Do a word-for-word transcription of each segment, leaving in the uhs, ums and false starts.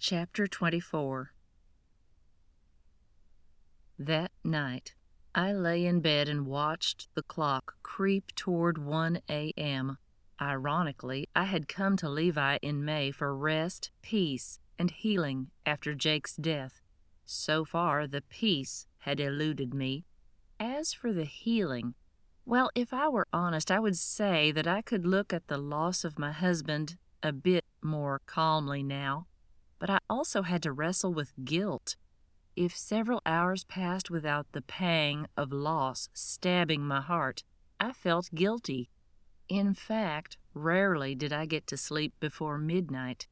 Chapter twenty-four. That night, I lay in bed and watched the clock creep toward one a m Ironically, I had come to Levi in May for rest, peace, and healing after Jake's death. So far, the peace had eluded me. As for the healing, well, if I were honest, I would say that I could look at the loss of my husband a bit more calmly now. But I also had to wrestle with guilt. If several hours passed without the pang of loss stabbing my heart, I felt guilty. In fact, rarely did I get to sleep before midnight.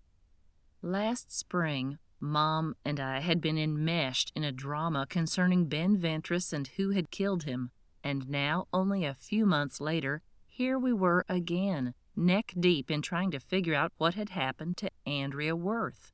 Last spring, Mom and I had been enmeshed in a drama concerning Ben Ventris and who had killed him, and now, only a few months later, here we were again, neck deep in trying to figure out what had happened to Andrea Worth.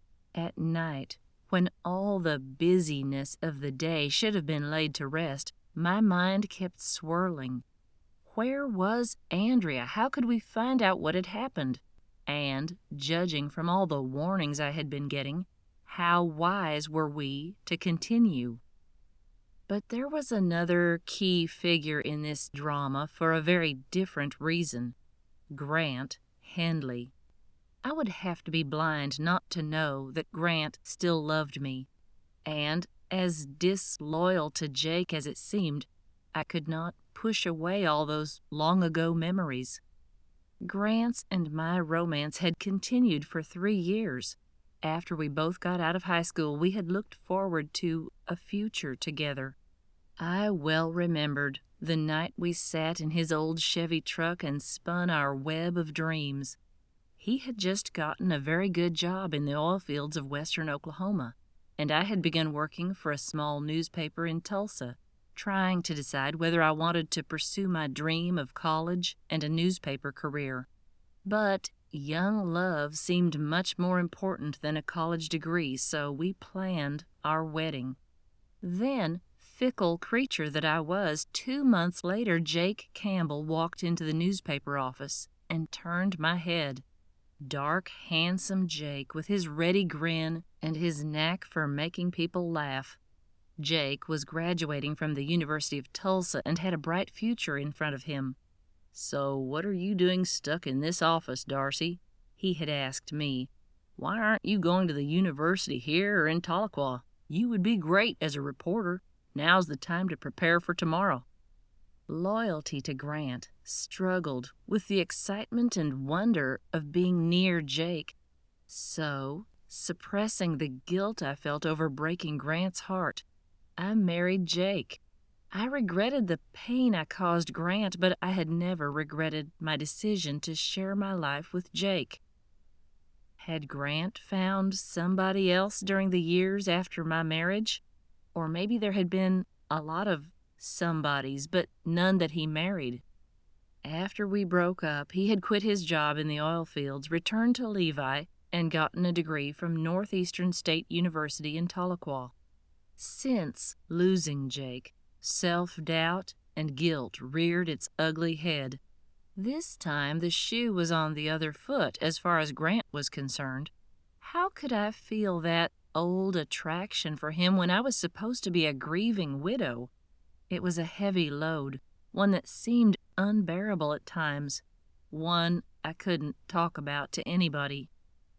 At night, when all the busyness of the day should have been laid to rest, my mind kept swirling. Where was Andrea? How could we find out what had happened? And, judging from all the warnings I had been getting, how wise were we to continue? But there was another key figure in this drama for a very different reason: Grant Hendley. I would have to be blind not to know that Grant still loved me, and, as disloyal to Jake as it seemed, I could not push away all those long-ago memories. Grant's and my romance had continued for three years. After we both got out of high school, we had looked forward to a future together. I well remembered the night we sat in his old Chevy truck and spun our web of dreams. He had just gotten a very good job in the oil fields of western Oklahoma, and I had begun working for a small newspaper in Tulsa, trying to decide whether I wanted to pursue my dream of college and a newspaper career. But young love seemed much more important than a college degree, so we planned our wedding. Then, fickle creature that I was, two months later Jake Campbell walked into the newspaper office and turned my head. Dark, handsome Jake, with his ready grin and his knack for making people laugh. Jake was graduating from the University of Tulsa and had a bright future in front of him. "So what are you doing stuck in this office, Darcy?" he had asked me. "Why aren't you going to the university here or in Tahlequah? You would be great as a reporter. Now's the time to prepare for tomorrow." Loyalty to Grant struggled with the excitement and wonder of being near Jake. So, suppressing the guilt I felt over breaking Grant's heart, I married Jake. I regretted the pain I caused Grant, but I had never regretted my decision to share my life with Jake. Had Grant found somebody else during the years after my marriage? Or maybe there had been a lot of somebodies, but none that he married. After we broke up, he had quit his job in the oil fields, returned to Levi, and gotten a degree from Northeastern State University in Tahlequah. Since losing Jake, self-doubt and guilt reared its ugly head. This time the shoe was on the other foot as far as Grant was concerned. How could I feel that old attraction for him when I was supposed to be a grieving widow? It was a heavy load, one that seemed unbearable at times, one I couldn't talk about to anybody.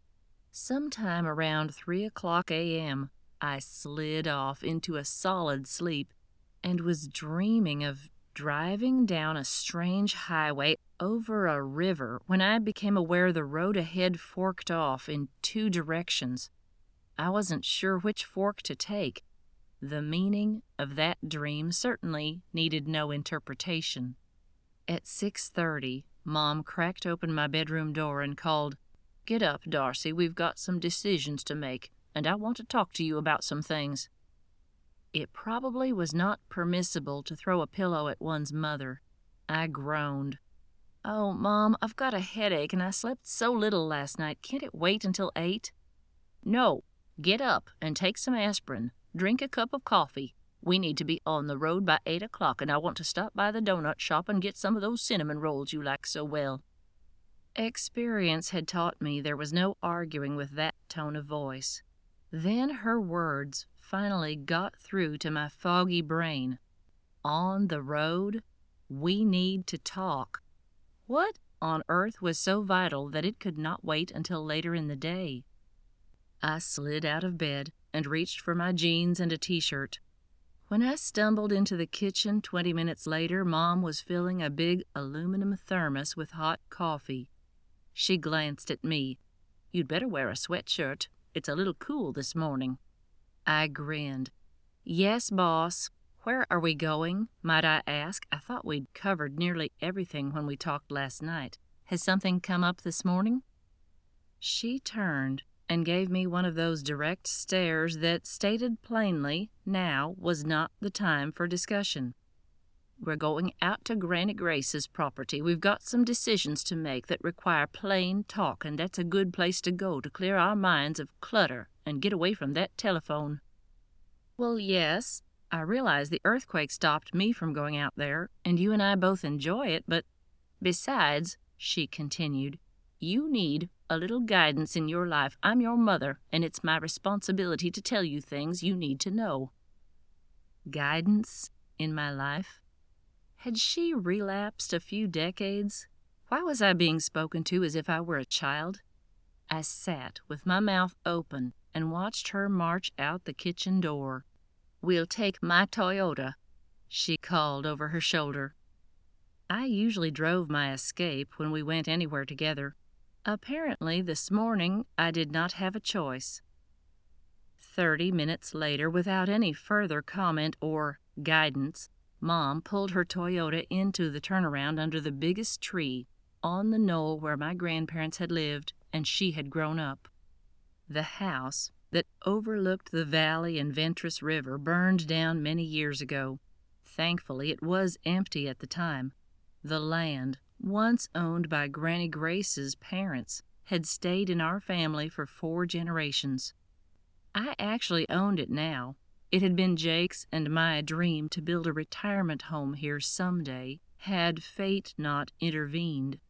Sometime around three o'clock a m, I slid off into a solid sleep and was dreaming of driving down a strange highway over a river when I became aware the road ahead forked off in two directions. I wasn't sure which fork to take. The meaning of that dream certainly needed no interpretation. At six thirty, Mom cracked open my bedroom door and called, "Get up, Darcy, we've got some decisions to make, and I want to talk to you about some things." It probably was not permissible to throw a pillow at one's mother. I groaned. "Oh, Mom, I've got a headache and I slept so little last night. Can't it wait until eight?" "No, get up and take some aspirin. Drink a cup of coffee. We need to be on the road by eight o'clock, and I want to stop by the donut shop and get some of those cinnamon rolls you like so well." Experience had taught me there was no arguing with that tone of voice. Then her words finally got through to my foggy brain. On the road, we need to talk. What on earth was so vital that it could not wait until later in the day? I slid out of bed and reached for my jeans and a t-shirt. When I stumbled into the kitchen twenty minutes later, Mom was filling a big aluminum thermos with hot coffee. She glanced at me. "You'd better wear a sweatshirt. It's a little cool this morning." I grinned. "Yes, boss. Where are we going, might I ask? I thought we'd covered nearly everything when we talked last night. Has something come up this morning?" She turned and gave me one of those direct stares that stated plainly now was not the time for discussion. "We're going out to Granny Grace's property. We've got some decisions to make that require plain talk, and that's a good place to go to clear our minds of clutter and get away from that telephone." "Well, yes, I realize the earthquake stopped me from going out there, and you and I both enjoy it, but besides," she continued, "you need a little guidance in your life. I'm your mother, and it's my responsibility to tell you things you need to know." Guidance in my life? Had she relapsed a few decades? Why was I being spoken to as if I were a child? I sat with my mouth open and watched her march out the kitchen door. "We'll take my Toyota," she called over her shoulder. I usually drove my Escape when we went anywhere together. Apparently, this morning I did not have a choice. Thirty minutes later, without any further comment or guidance, Mom pulled her Toyota into the turnaround under the biggest tree on the knoll where my grandparents had lived and she had grown up. The house that overlooked the valley and Ventress River burned down many years ago. Thankfully, it was empty at the time. The land, once owned by Granny Grace's parents, had stayed in our family for four generations. I actually owned it now. It had been Jake's and my dream to build a retirement home here someday, had fate not intervened.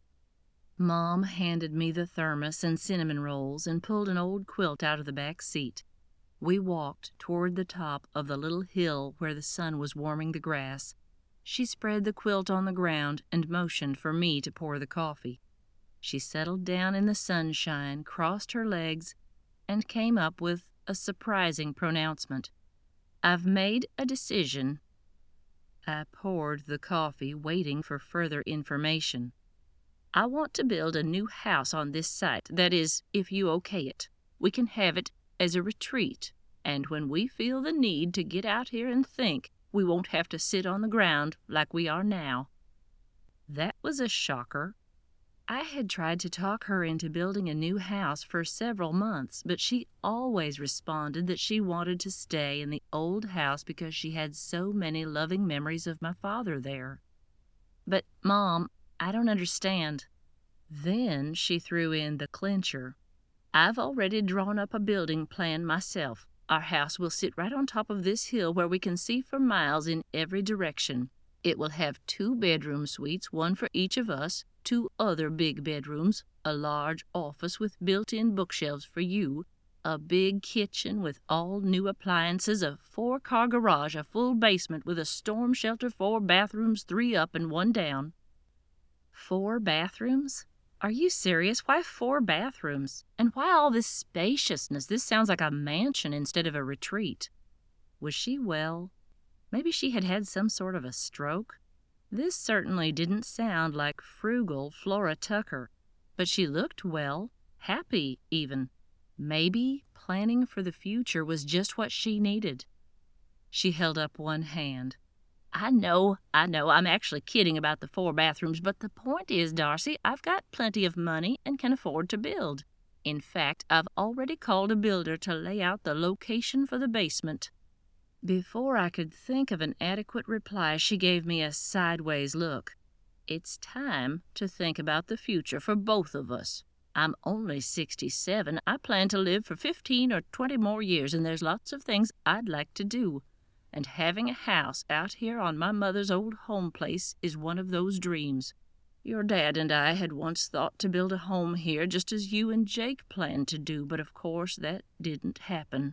Mom handed me the thermos and cinnamon rolls and pulled an old quilt out of the back seat. We walked toward the top of the little hill where the sun was warming the grass. She spread the quilt on the ground and motioned for me to pour the coffee. She settled down in the sunshine, crossed her legs, and came up with a surprising pronouncement. "I've made a decision." I poured the coffee, waiting for further information. "I want to build a new house on this site. That is, if you okay it. We can have it as a retreat, and when we feel the need to get out here and think, we won't have to sit on the ground like we are now." That was a shocker. I had tried to talk her into building a new house for several months, but she always responded that she wanted to stay in the old house because she had so many loving memories of my father there. "But, Mom, I don't understand." Then she threw in the clincher. "I've already drawn up a building plan myself. Our house will sit right on top of this hill where we can see for miles in every direction. It will have two bedroom suites, one for each of us, two other big bedrooms, a large office with built-in bookshelves for you, a big kitchen with all new appliances, a four-car garage, a full basement with a storm shelter, four bathrooms, three up and one down." Four bathrooms? Are you serious? Why four bathrooms? And why all this spaciousness? This sounds like a mansion instead of a retreat. Was she well? Maybe she had had some sort of a stroke. This certainly didn't sound like frugal Flora Tucker, but she looked well, happy even. Maybe planning for the future was just what she needed. She held up one hand. "I know, I know, I'm actually kidding about the four bathrooms, but the point is, Darcy, I've got plenty of money and can afford to build. In fact, I've already called a builder to lay out the location for the basement." Before I could think of an adequate reply, she gave me a sideways look. "It's time to think about the future for both of us. I'm only sixty-seven. I plan to live for fifteen or twenty more years, and there's lots of things I'd like to do. And having a house out here on my mother's old home place is one of those dreams. Your dad and I had once thought to build a home here just as you and Jake planned to do, but of course that didn't happen."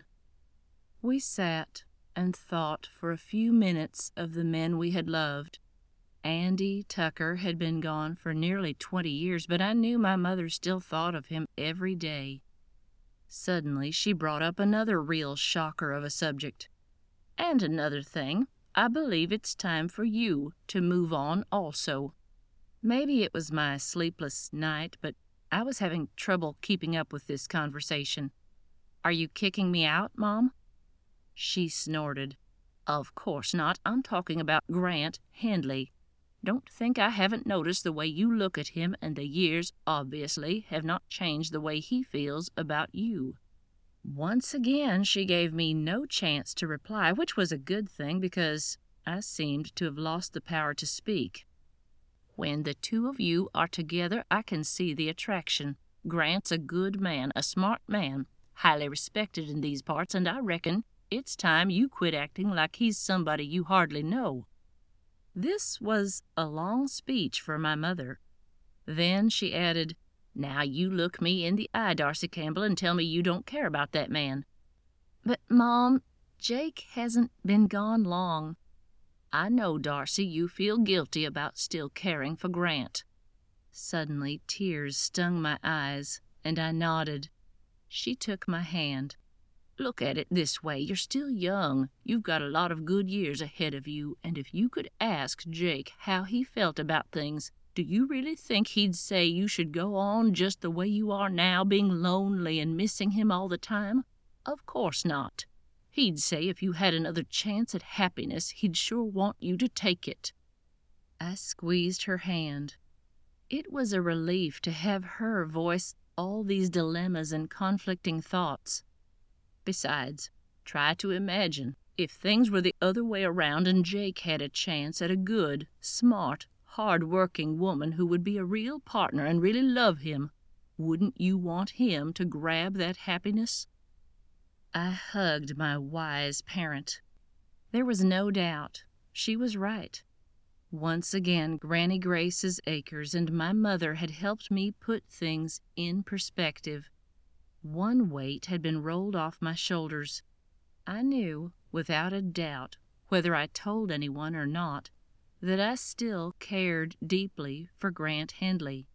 We sat and thought for a few minutes of the men we had loved. Andy Tucker had been gone for nearly twenty years, but I knew my mother still thought of him every day. Suddenly, she brought up another real shocker of a subject. "And another thing, I believe it's time for you to move on also." Maybe it was my sleepless night, but I was having trouble keeping up with this conversation. "Are you kicking me out, Mom?" She snorted. "Of course not. I'm talking about Grant Handley. Don't think I haven't noticed the way you look at him, and the years, obviously, have not changed the way he feels about you." Once again, she gave me no chance to reply, which was a good thing because I seemed to have lost the power to speak. "When the two of you are together, I can see the attraction. Grant's a good man, a smart man, highly respected in these parts, and I reckon it's time you quit acting like he's somebody you hardly know." This was a long speech for my mother. Then she added, "Now you look me in the eye, Darcy Campbell, and tell me you don't care about that man." "But, Mom, Jake hasn't been gone long." "I know, Darcy, you feel guilty about still caring for Grant." Suddenly tears stung my eyes, and I nodded. She took my hand. "Look at it this way. You're still young. You've got a lot of good years ahead of you, and if you could ask Jake how he felt about things, do you really think he'd say you should go on just the way you are now, being lonely and missing him all the time? Of course not. He'd say if you had another chance at happiness, he'd sure want you to take it." I squeezed her hand. It was a relief to have her voice all these dilemmas and conflicting thoughts. Besides, try to imagine if things were the other way around and Jake had a chance at a good, smart, hard-working woman who would be a real partner and really love him. Wouldn't you want him to grab that happiness? I hugged my wise parent. There was no doubt. She was right. Once again, Granny Grace's acres and my mother had helped me put things in perspective. One weight had been rolled off my shoulders. I knew, without a doubt, whether I told anyone or not, that I still cared deeply for Grant Handley.